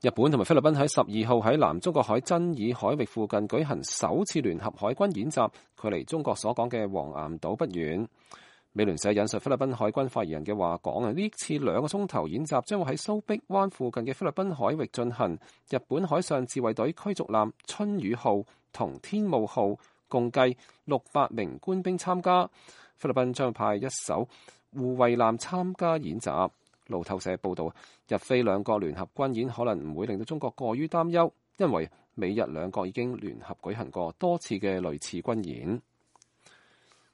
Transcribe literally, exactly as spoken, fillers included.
日本同埋菲律賓喺十二號喺南中國海爭議海域附近舉行首次聯合海軍演習，距離中國所講嘅黃岩島不遠。美聯社引述菲律賓海軍發言人嘅話講啊，呢次兩個鐘頭演習將會喺蘇碧灣附近嘅菲律賓海域進行。日本海上自衛隊驅逐艦春雨號同天霧號共計六百名官兵參加，菲律賓將派一艘護衛艦參加演習。路透社報道，日菲兩國聯合軍演可能唔會令到中國過於擔憂，因為美日兩國已經聯合舉行過多次嘅類似軍演。